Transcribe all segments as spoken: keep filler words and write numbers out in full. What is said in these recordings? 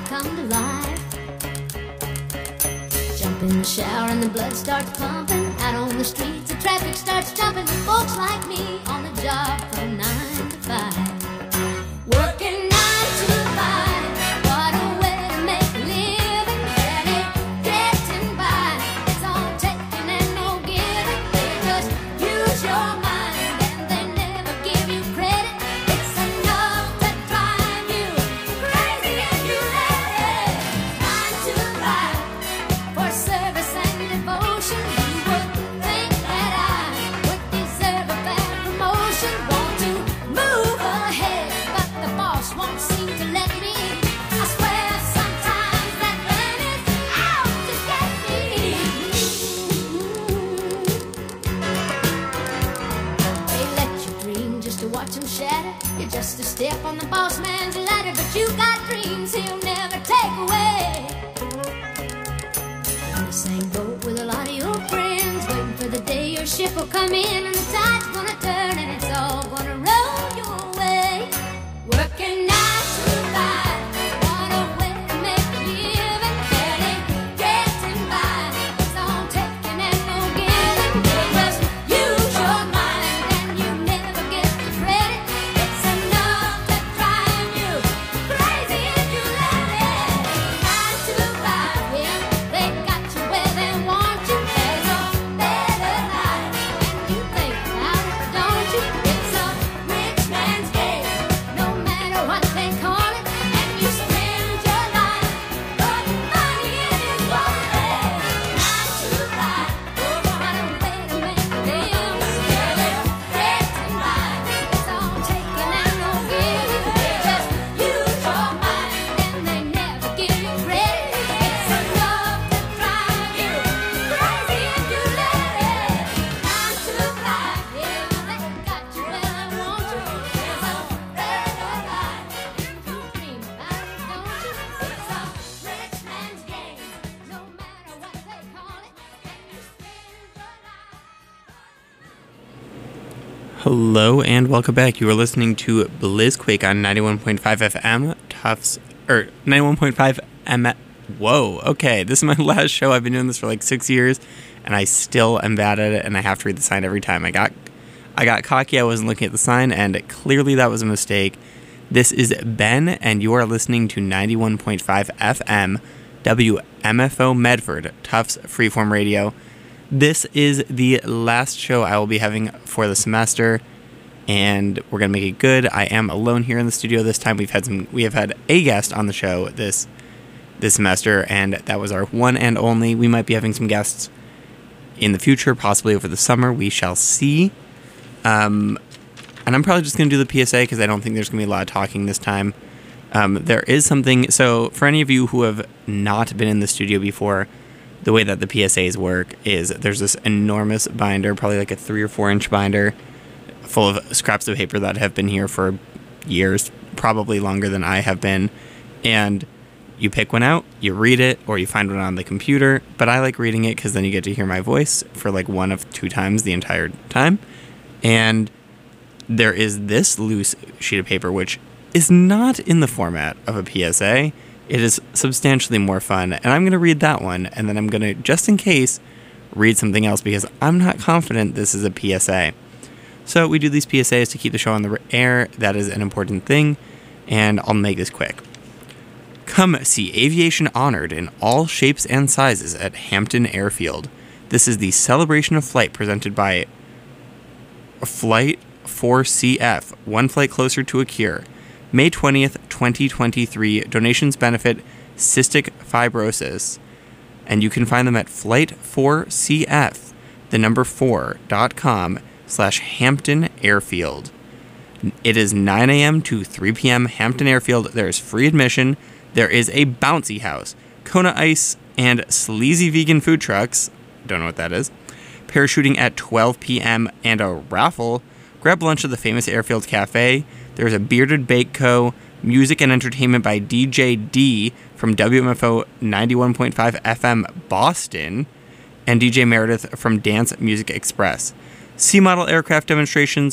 come to life. Jump in the shower and the blood starts pumping. Out on the streets, the traffic starts jumping. Folks like me on the job from nine to five. Working nine to five. What a way to make a living. Barely getting by. It's all taking and no giving. They just use your mind and they never give you credit. It's enough to drive you crazy if you let it. Nine to five for service and devotion. You would think that I would deserve a bad promotion. Want to move ahead, but the boss won't seem to let me. I swear sometimes that man is out to get me. They let you dream just to watch him shatter. You're just a step on the boss man's ladder, but you got dreams he'll never take away. In the same boat with a lot of your friends, waiting for the day your ship will come in and the tide's gonna turn and it's all gonna roll your way. Working nine to five, what a way to make a living. Barely getting by, it's all taking and no giving. They just use your mind and you never get the credit. It's enough to drive you crazy if you let it. Nine to five, yeah, they got you where they want you. There's a better life, and you think about it, don't you? It's a rich man's game, no matter what they call it. And you spend your life putting money in his wallet. Nine to five, oh, what a way to make a living. Barely getting by, it's all taking and no giving. They just use your mind and they never give you credit. It's enough to drive you crazy if you let it. Nine to five, yeah, they got you where they want you. There's a better life, you can dream about it, don't you? It's a rich man's game, no matter what they call it. And you spend your life. Hello and welcome back. You are listening to Blizzquake on ninety-one point five F M, Tufts, or ninety-one point five M. Whoa, okay, this is my last show. I've been doing this for like six years, and I still am bad at it, and I have to read the sign every time. I got, I got cocky. I wasn't looking at the sign, and clearly that was a mistake. This is Ben, and you are listening to ninety-one point five F M, W M F O Medford, Tufts Freeform Radio. This is the last show I will be having for the semester, and we're gonna make it good. I am alone here in the studio this time. We've had some. We have had a guest on the show this this semester, and that was our one and only. We might be having some guests in the future, possibly over the summer. We shall see. Um, and I'm probably just gonna do the P S A because I don't think there's gonna be a lot of talking this time. Um, there is something. So for any of you who have not been in the studio before, the way that the P S As work is there's this enormous binder, probably like a three or four inch binder, full of scraps of paper that have been here for years, probably longer than I have been. And you pick one out, you read it, or you find one on the computer. But I like reading it because then you get to hear my voice for like one of two times the entire time. And there is this loose sheet of paper, which is not in the format of a P S A. It is substantially more fun, and I'm going to read that one, and then I'm going to, just in case, read something else, because I'm not confident this is a P S A. So we do these P S As to keep the show on the air. That is an important thing, and I'll make this quick. Come see aviation honored in all shapes and sizes at Hampton Airfield. This is the celebration of flight presented by Flight four C F, One Flight Closer to a Cure. May twentieth, twenty twenty-three. Donations benefit cystic fibrosis. And you can find them at flight four C F, the number four, dot com, slash Hampton Airfield. It is nine a.m. to three p.m. Hampton Airfield. There is free admission. There is a bouncy house, Kona Ice, and sleazy vegan food trucks. Don't know what that is. Parachuting at twelve p.m. and a raffle. Grab lunch at the famous Airfield Cafe. There's a Bearded Bake Co., music and entertainment by D J D from W M F O ninety-one point five F M Boston, and D J Meredith from Dance Music Express. C-model aircraft demonstrations,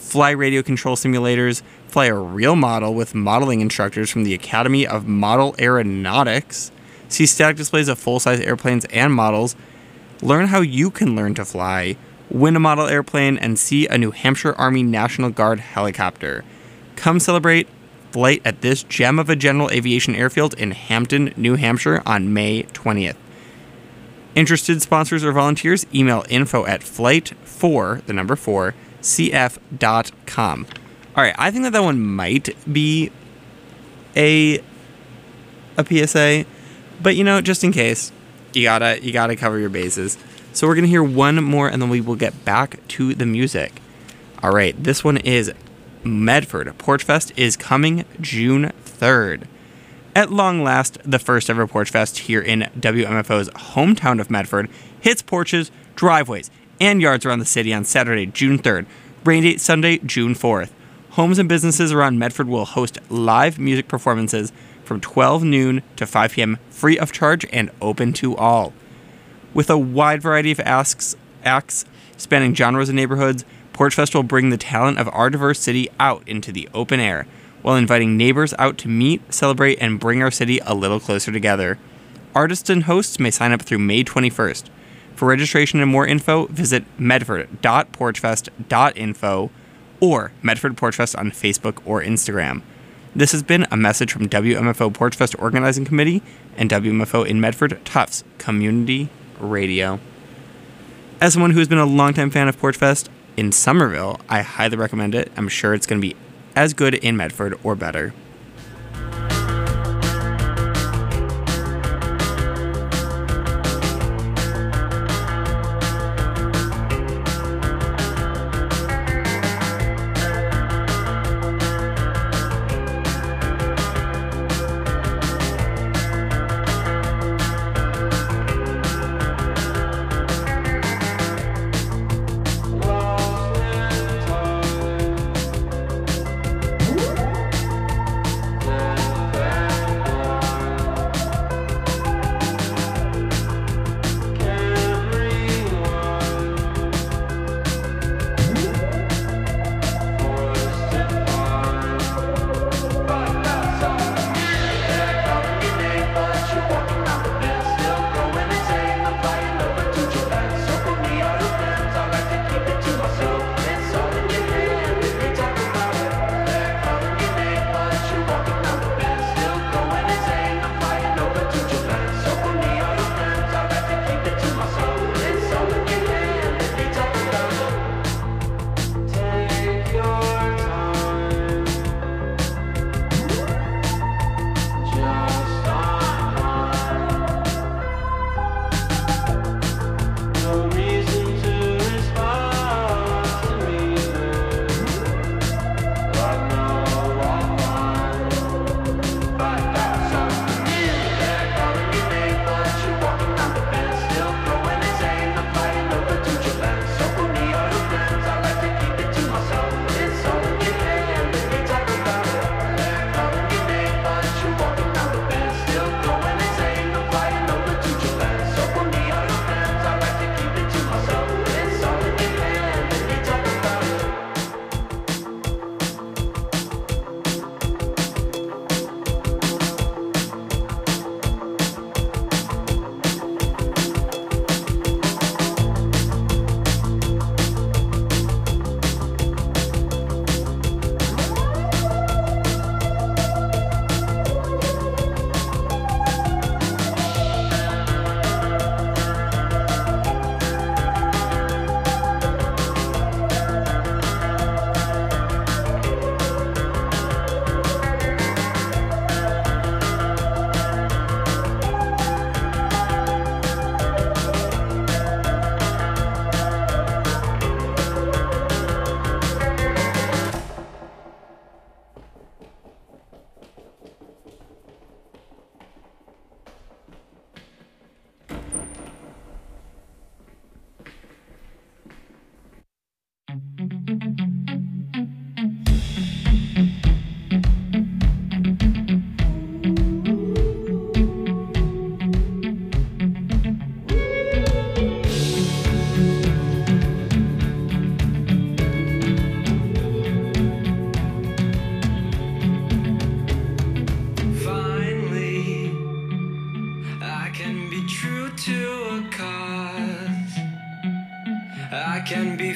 fly radio control simulators, fly a real model with modeling instructors from the Academy of Model Aeronautics, see static displays of full-size airplanes and models, learn how you can learn to fly, win a model airplane, and see a New Hampshire Army National Guard helicopter. Come celebrate flight at this gem of a general aviation airfield in Hampton, New Hampshire on May twentieth. Interested sponsors or volunteers, email info at flight four, the number four, cf dot com. All right, I think that that one might be a a P S A, but you know, just in case, you gotta you gotta cover your bases. So we're gonna hear one more, and then we will get back to the music. All right, this one is Medford Porch Fest is coming June third. At long last, the first ever Porch Fest here in W M F O's hometown of Medford hits porches, driveways, and yards around the city on Saturday, June third. Rain date Sunday, June fourth. Homes and businesses around Medford will host live music performances from twelve noon to five p.m. free of charge and open to all. With a wide variety of asks, acts spanning genres and neighborhoods, Porch Fest will bring the talent of our diverse city out into the open air, while inviting neighbors out to meet, celebrate, and bring our city a little closer together. Artists and hosts may sign up through May twenty-first. For registration and more info, visit medford dot porch fest dot info or Medford Porch Fest on Facebook or Instagram. This has been a message from W M F O Porch Fest Organizing Committee and W M F O in Medford, Tufts Community Radio. As someone who has been a longtime fan of Porch Fest in Somerville, I highly recommend it. I'm sure it's going to be as good in Medford or better.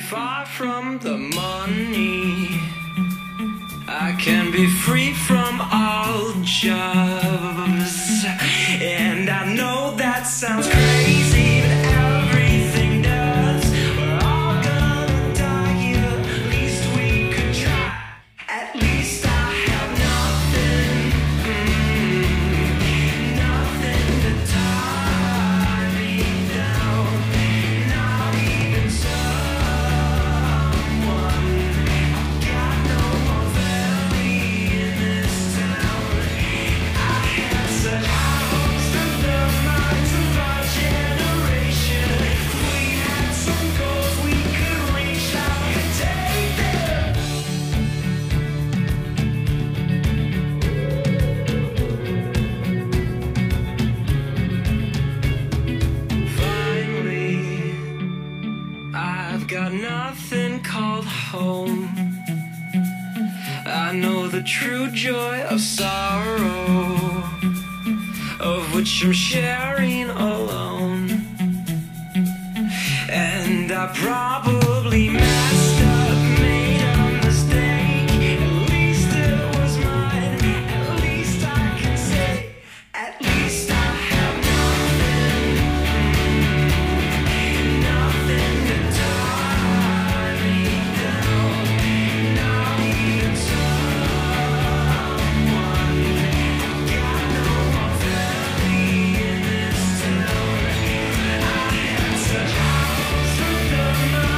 far from the money. I can be free from all jobs. And I know that sounds crazy, but everything does. We're all gonna die here, at least we could try. At least I have nothing, mm, nothing to tie me down. Not even someone. I've got no more family in this town. I had such high hopes for the minds of our generation. If we had some goals we could reach, I could take them. Finally, I've got nothing called home. I know the true joy of sorrow, of which I'm sharing alone. And I probably messed up, made a mistake. At least it was mine. At least I can say, at least I have nothing, nothing to tie me down. Not even someone. Got no more family in this town. I had such hopes for the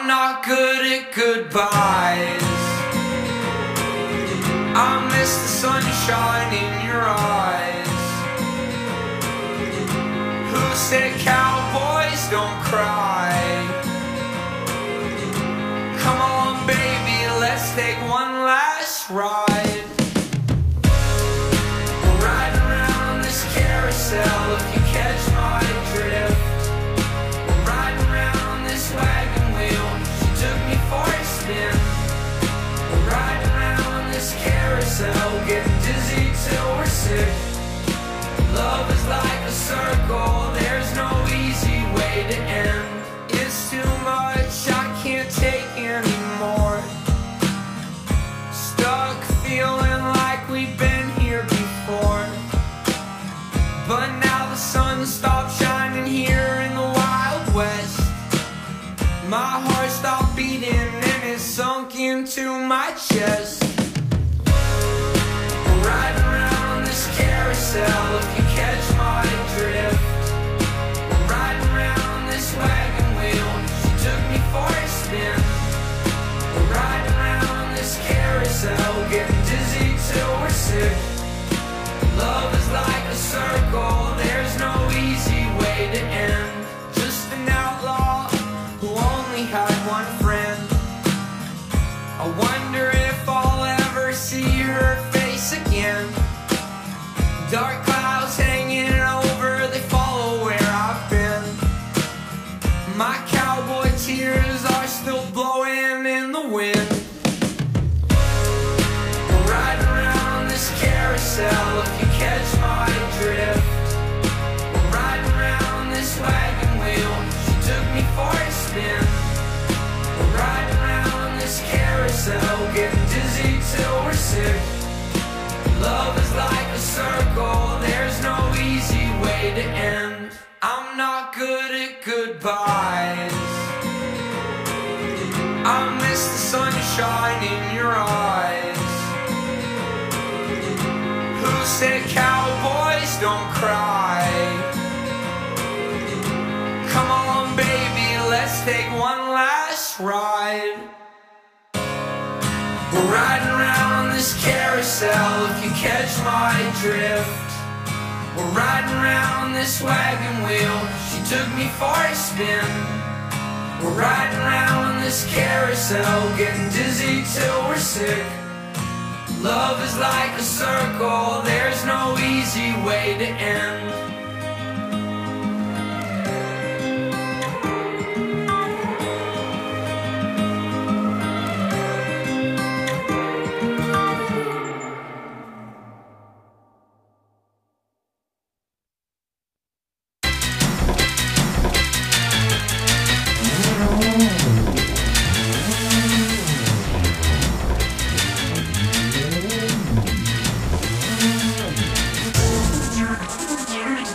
not good at goodbyes. I miss the sunshine in your eyes. Who said cowboys don't cry? Come on baby, let's take one last ride. We're riding around this carousel, if you catch my drift. We're riding around this wagon wheel, she took me for a spin. We're riding around this carousel, getting dizzy till we're sick. Love is like a circle, there's no easy way to end. It's too much, I can't take anymore. Stuck feeling like we've been here before. But now the sun stopped shining here in the Wild West. My heart stopped beating and it sunk into my chest. We're riding around this carousel, if you catch my drift. We're riding around this wagon wheel, she took me for a spin. We're riding around this carousel, getting dizzy till we're sick. Love is like a circle, there's no easy way to end. Just an outlaw who only had one friend. I wonder if I'll ever see her face again. Dark clouds hanging over, they follow where I've been. My cowboy tears are still blowing in the wind. We're riding around this carousel, if you catch my drift. We're riding around this wagon wheel, she took me for a spin. We're riding around this carousel, getting dizzy till we're sick. Love is like a circle, there's no easy way to end. I'm not good at goodbyes. I miss the sunshine in your eyes. Who said cowboys don't cry? Come on baby, let's take one last ride. We're riding around this carousel, if you catch my drift. We're riding around this wagon wheel, she took me for a spin. We're riding around this carousel, getting dizzy till we're sick. Love is like a circle, there's no easy way to end. You're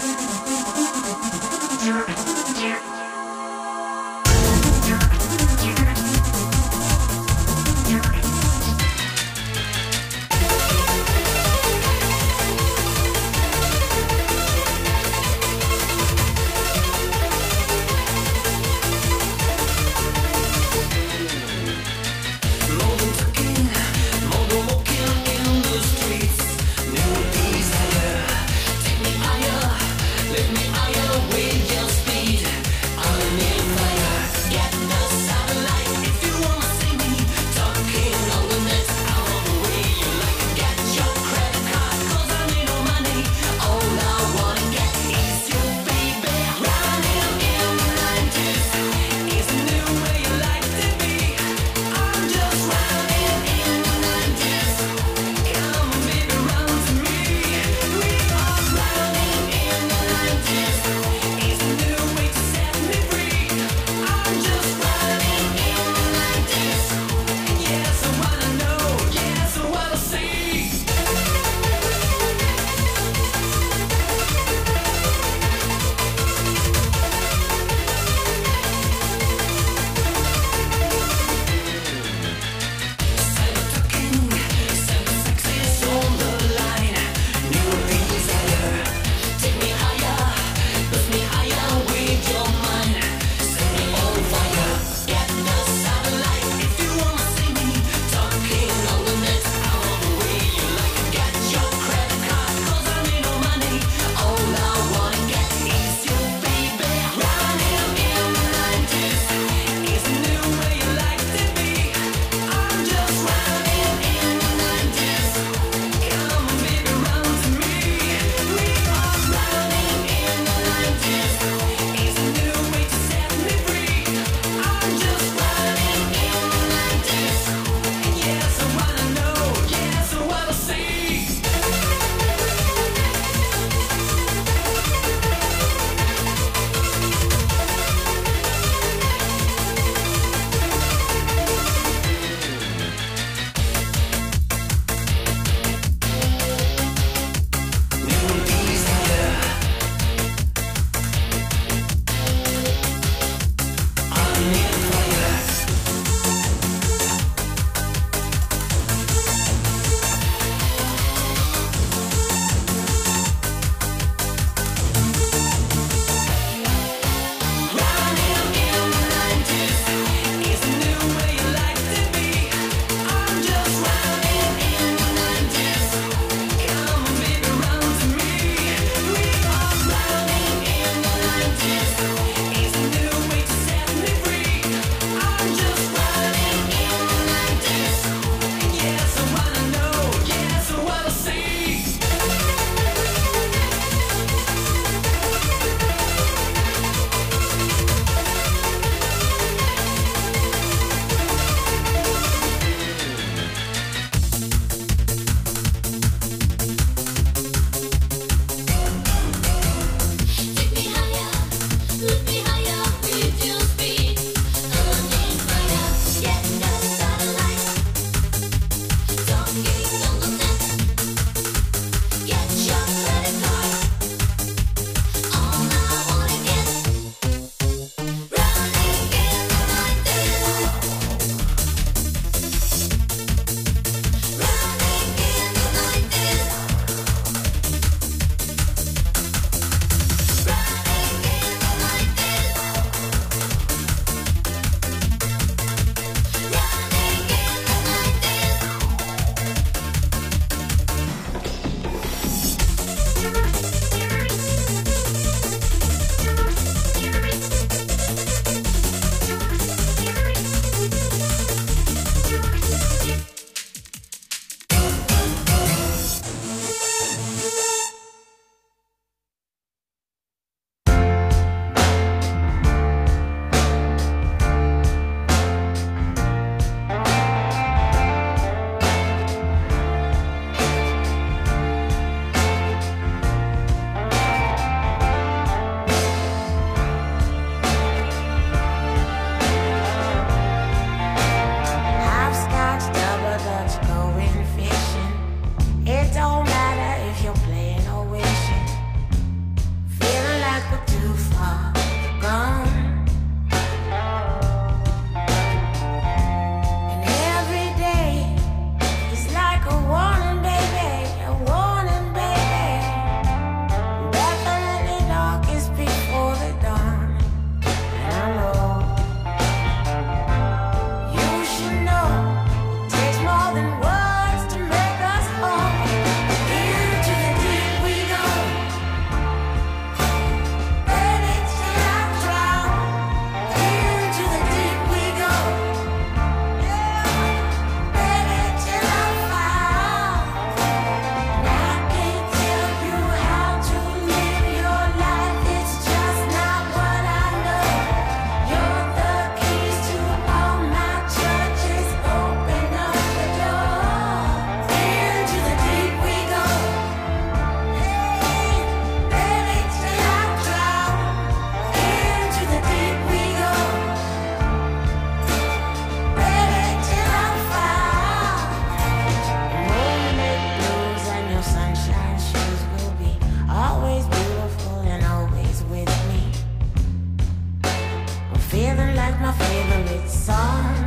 feeling like my favorite song.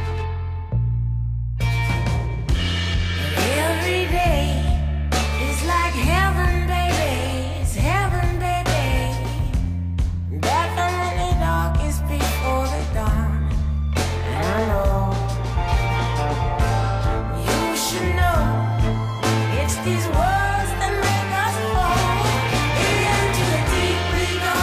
Every day is like heaven, baby. It's heaven, baby. Definitely darkest before the dawn. And I know you should know it's these words that make us fall. Into the deep we go,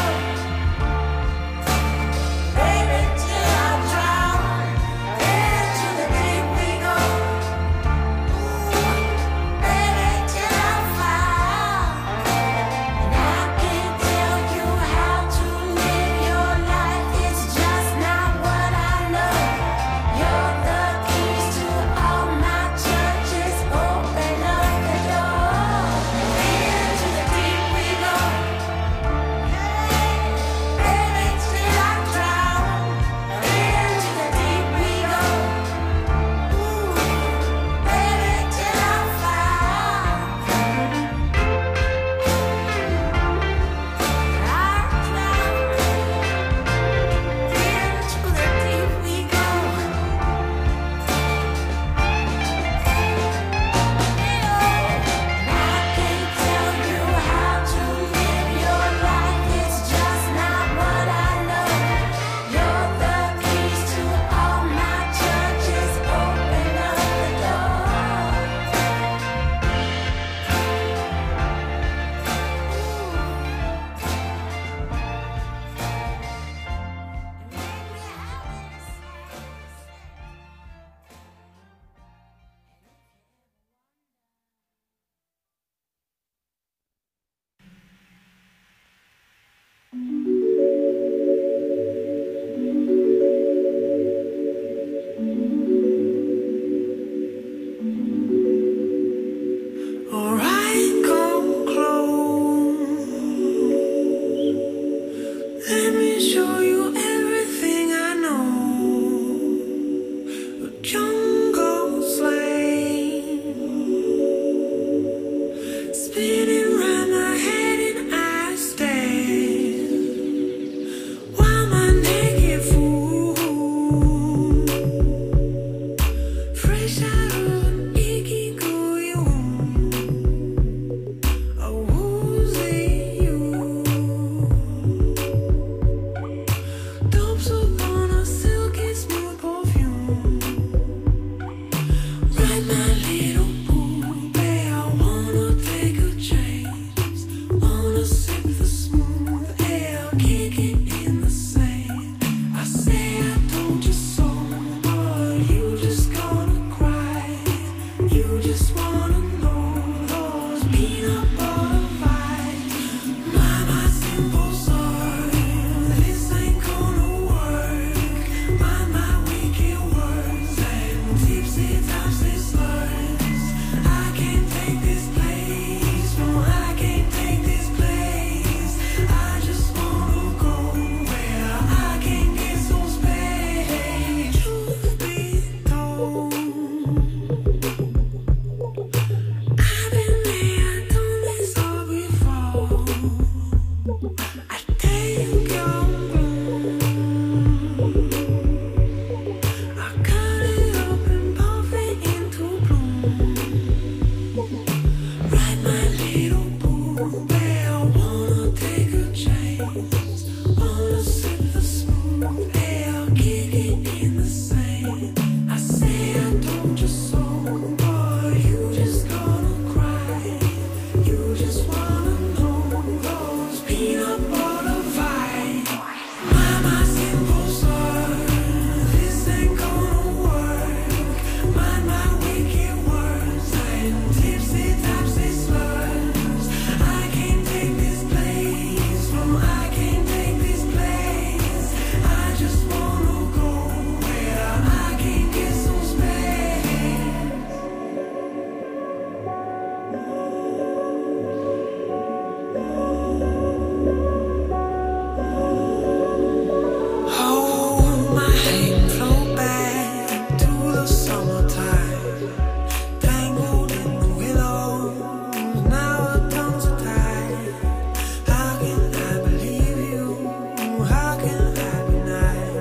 baby, till I drown. Into the deep we go, ooh, baby, till I fall. And I can't tell you how to live your life. It's just not what I know. You're the keys to all my churches. Open up the door. Into the deep we go, baby, till I drown. Into the deep we go, ooh, baby, till I fall. I drown. Into the deep we go. I can't tell you how to live your life. It's just not what I know. You're the keys to all my churches. Open up the door. Alright, come close. Let me show you everything I know. A jungle sleigh spinning round my head and I stand while my naked fool, fresh out of an icky gooey womb, a woozy you, dopes upon a silky smooth perfume. Ride my little pool, babe, I wanna take a chance, wanna sip the smooth air, kick it in the sand. I say I told you so, but you just gonna cry. You just wanna know those peanut butter vibes. My, my simple soul, this ain't gonna work. My, my wicked words and tipsy, topsy slurs. I can't take this place, no, I can't take this place. I just wanna go where I can get some space. Truth be told, I've been there, done this all before. I take your bloom, I cut it up and puff it into bloom. Ride my little pool, babe, I wanna take a chance, wanna sip the smooth air, kick it in the sand. I say I told you so, but you just gonna cry. You just wanna know those peanut butter vibes. My, my simple soul, this ain't gonna work. My, my wicked words and tipsy, topsy slurs. I can't take this place, no, I can't take this place. I just wanna go where I can get some space. Hold my hand, flow back to the summertime. Tangled in the willows, now our tongues are tied. How can I believe you? How can I be nice?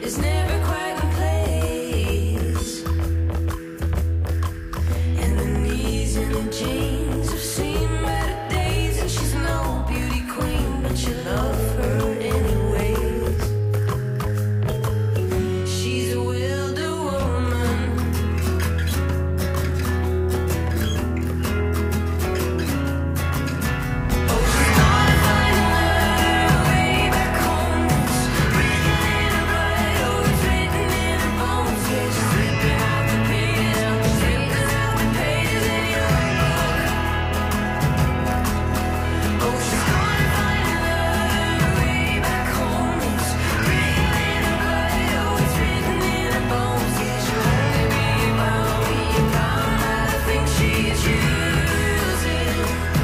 is never quite in place. And the knees and the jeans have seen better days, and she's no beauty queen, but you love her anyways. She's a wilder woman. Oh, she's gonna find her way back home. It's written in her blood, oh, it's written in her bones. Yeah, she's ripping out the pages, ripping out the pages in your book. Oh, she's gonna find her way back home. It's written in her blood, oh, it's written in her bones. Yeah, she'll only be bound, be bound by the things she chooses.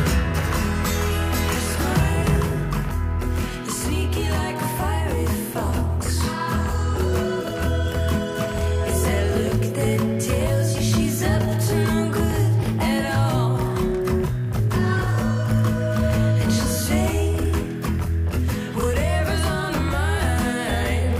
Your smile is sneaky like a fiery fox. It's that look that tells you she's up to no good at all. And she'll say whatever's on her mind.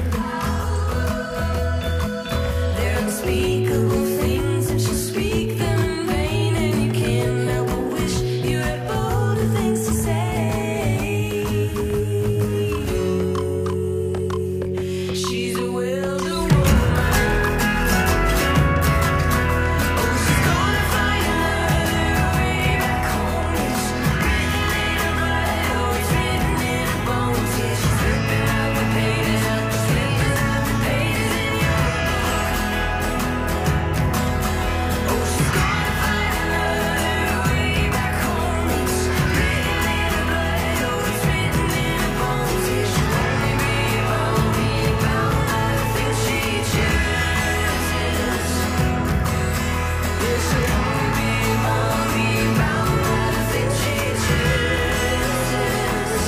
They're unspeakable things, and she'll speak them in vain, and you can't help but wish you had bolder things to say. She's a wilder woman. Oh, she's gonna find her way back home. It's written in her blood, oh, it's written in her bones. Yeah, she's ripping out the pages, ripping out the pages in your book. Oh, she's gonna find her way back home. It's written in her blood, oh, it's written in her bones. Yeah, she'll only be bound, be bound by the things she chooses. Yeah, she'll only be bound, be bound by the things she chooses.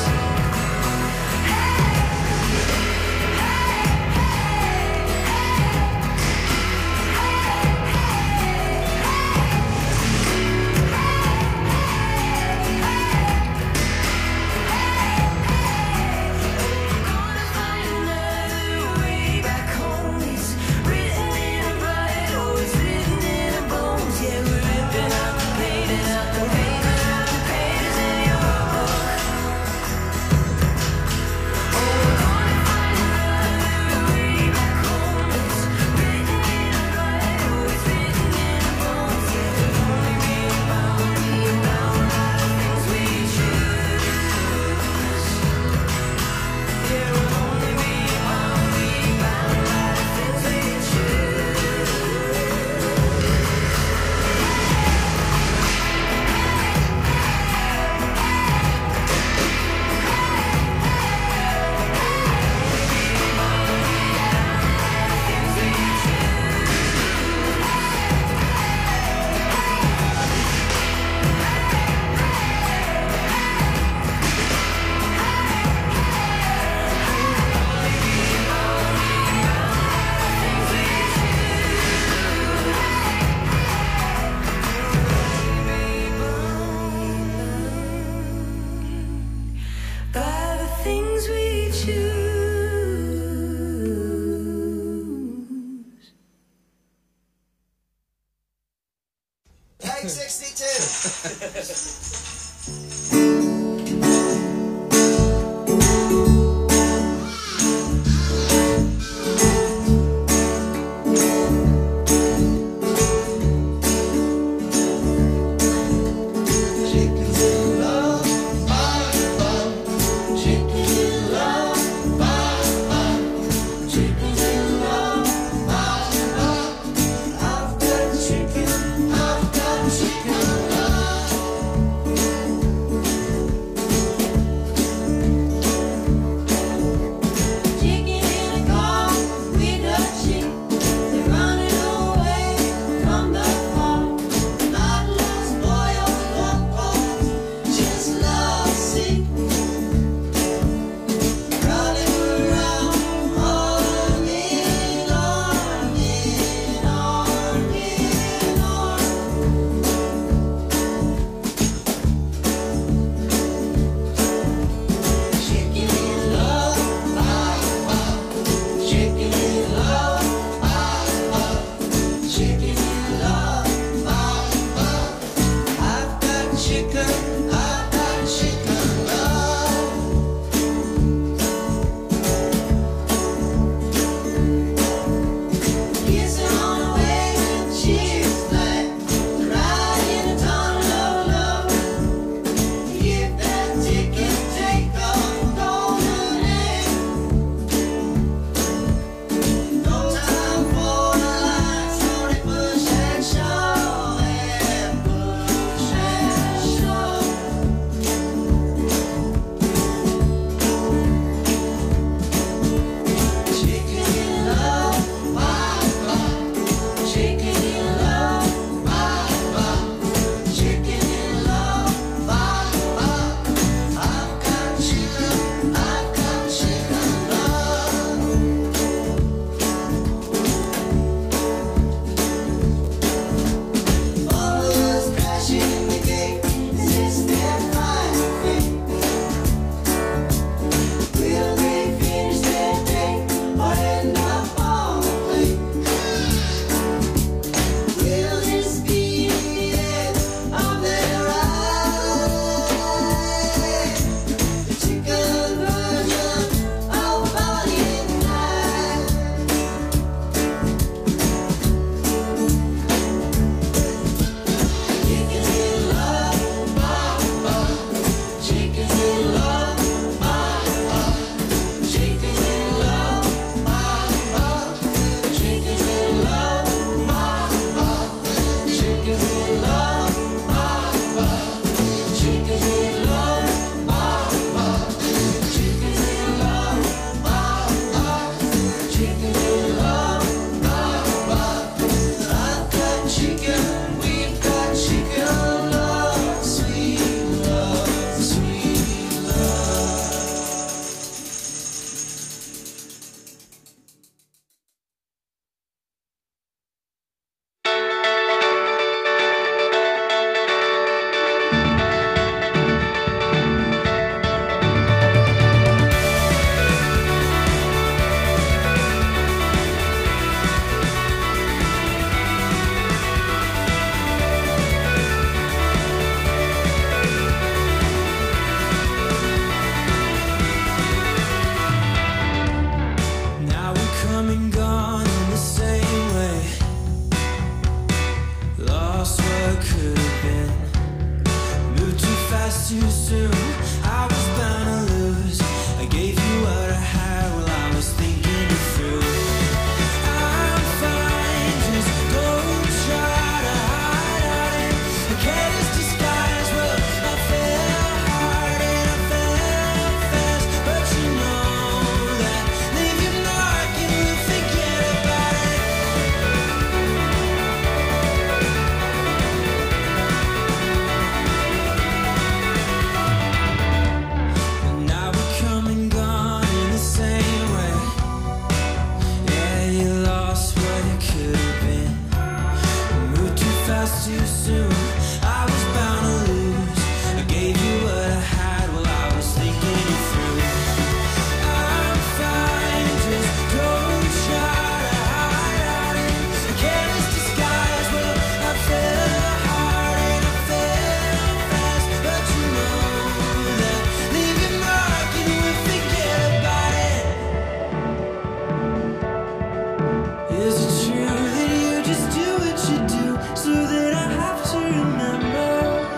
Gonna find her way back home. It's written in her blood, oh, it's written in her bones. Yeah, we're ripping out the pages, out the pages, out the pages in your book. Oh, we're gonna find her way back home. It's written in her blood, oh, it's written in her bones. Yeah, we'll only be bound, be bound by the things we choose. Yeah, we'll only be bound, be bound by the things we choose. By the things we choose. Take sixty-two. Chickens in love, chickens in love, chickens in love. I've got chicken, I've got chicken love. Is it true that you just do what you do so that I have to remember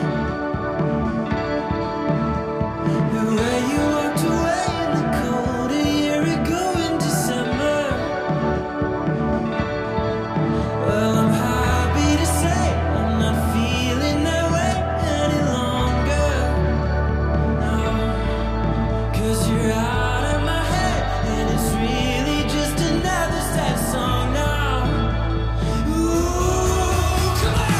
the way you walked away in the cold a year ago in December? Well, I'm happy to say I'm not feeling that way any longer. No, 'cause you're out of my head and it's really just another sad song now. Ooh, come on!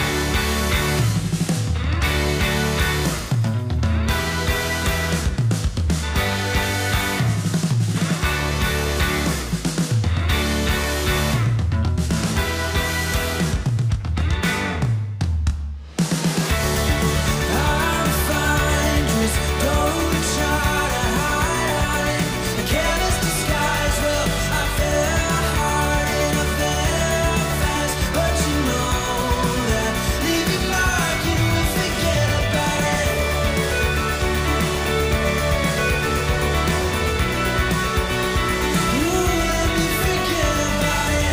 I'm fine, just don't try to hide it. A careless disguise, well, I fell hard and I fell fast, but you know that leave your mark and we'll forget about it. Ooh, let me forget about it.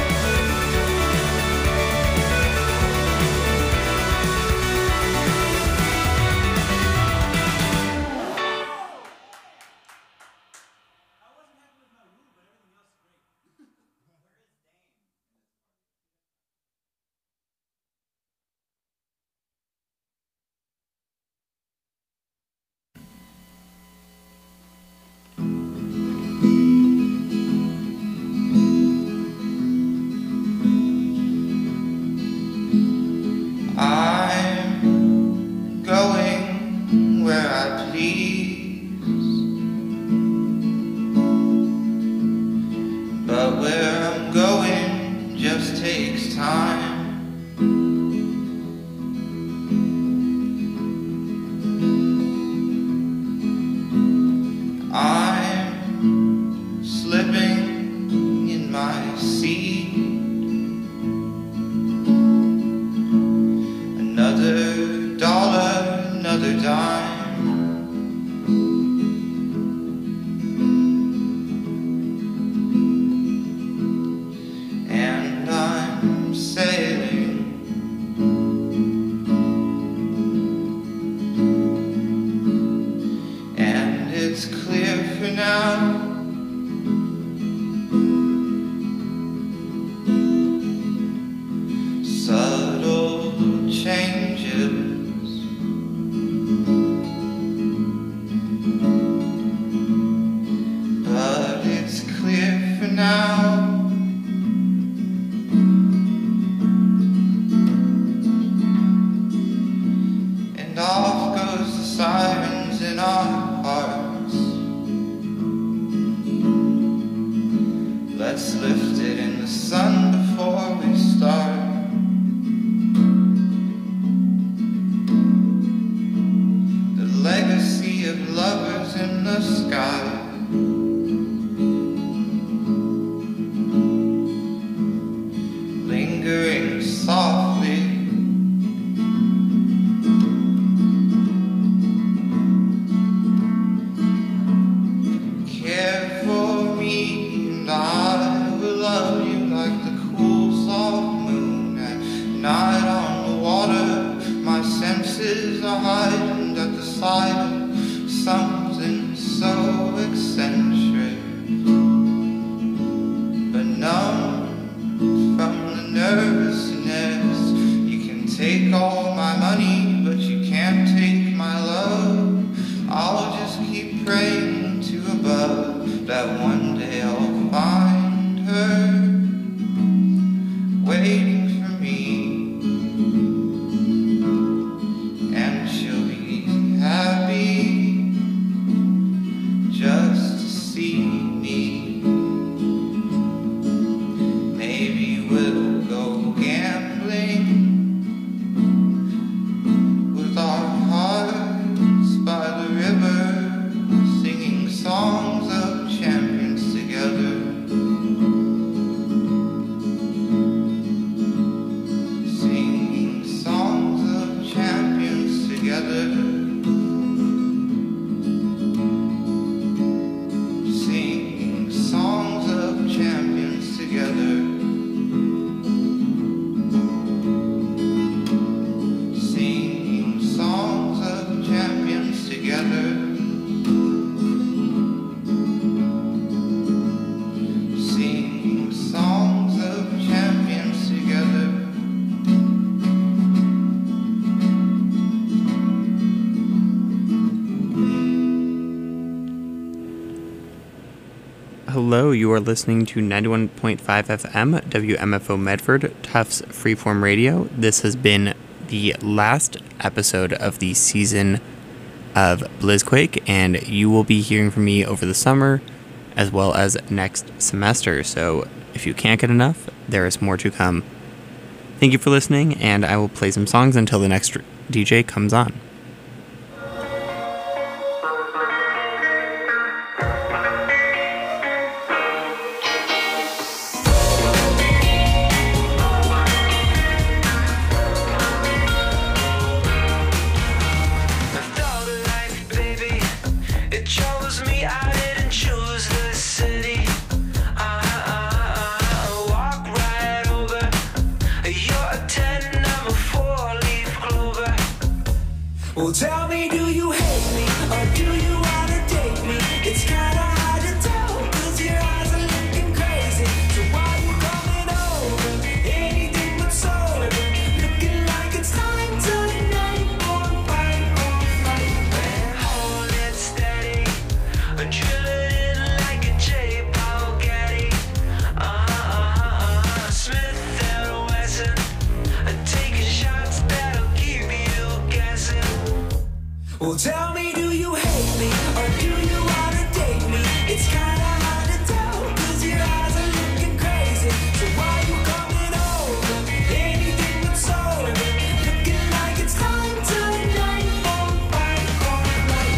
I'm going where I please, but where I'm going just takes time. I'm slipping in my seat. Another dollar, another dime. And I'm sailing. And it's clear for now. Subtle changes, but it's clear for now. And off goes the sirens in our hearts. Let's lift it in the sun before we start. The legacy of lovers in the sky. Lingering softly. Care for me and I will love you like the cool soft moon at night on the water. My senses are heightened at the sight of something so eccentric, but numb from the nervousness. You can take all my money, but you can't take my love. I'll just keep praying to above that one day I'll find her waiting for me, and she'll be happy just to see me. Maybe we'll go gambling with our hearts by the river, singing songs of champions together. You are listening to ninety-one point five F M, W M F O Medford, Tufts Freeform Radio. This has been the last episode of the season of Blizzquake, and you will be hearing from me over the summer as well as next semester. So if you can't get enough, there is more to come. Thank you for listening, and I will play some songs until the next D J comes on. Well, tell me, do you hate me, or do you wanna date me? It's kinda hard to tell, cause your eyes are looking crazy. So why you coming over? Anything but sober. Looking like it's time tonight for a fight, for a fight. Man, hold it steady, drill it in like a J. Paul Getty. Uh-uh-uh, Smith and Wesson, taking shots that'll keep you guessing. Well, tell me, do you hate me, or do you wanna date me? It's kinda hard to tell, cause your eyes are looking crazy. So why you coming over? Anything but sober. Looking like it's time tonight for a fight, for a fight.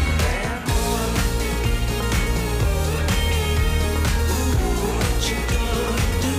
Ooh, what you gonna do?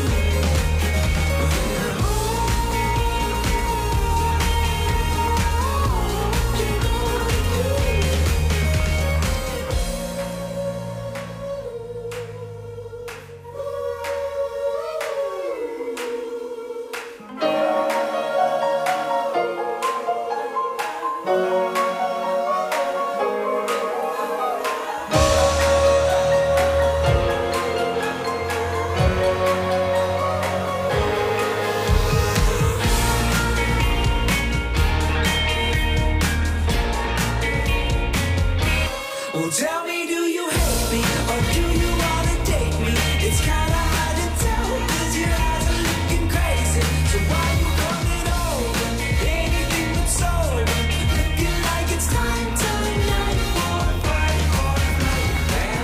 Well, tell me, do you hate me, or do you wanna date me? It's kinda hard to tell, cause your eyes are looking crazy. So why you coming over? Anything but sober. Looking like it's time tonight for a fight, for a fight.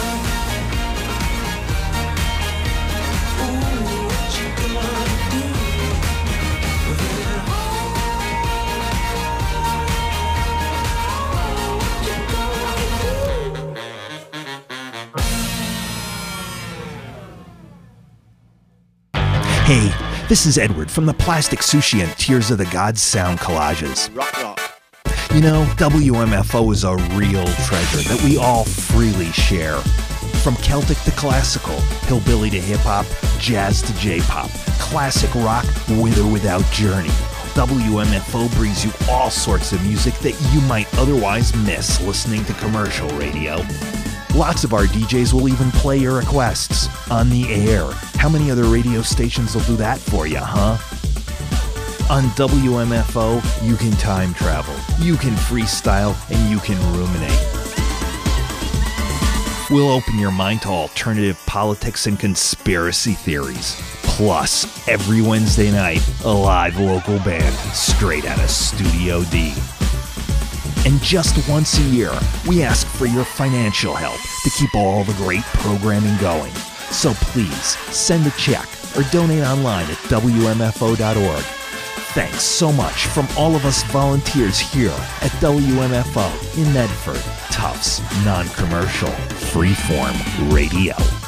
Ooh, what you gonna do? Hey, this is Edward from the Plastic Sushi and Tears of the Gods sound collages. Rock, rock. You know, W M F O is a real treasure that we all freely share. From Celtic to classical, hillbilly to hip-hop, jazz to J-pop, classic rock with or without Journey, W M F O brings you all sorts of music that you might otherwise miss listening to commercial radio. Lots of our D Js will even play your requests on the air. How many other radio stations will do that for you, huh? On W M F O, you can time travel, you can freestyle, and you can ruminate. We'll open your mind to alternative politics and conspiracy theories. Plus, every Wednesday night, a live local band straight out of Studio D. And just once a year, we ask for your financial help to keep all the great programming going. So please, send a check or donate online at W M F O dot org. Thanks so much from all of us volunteers here at W M F O in Medford, Tufts Non-Commercial Freeform Radio.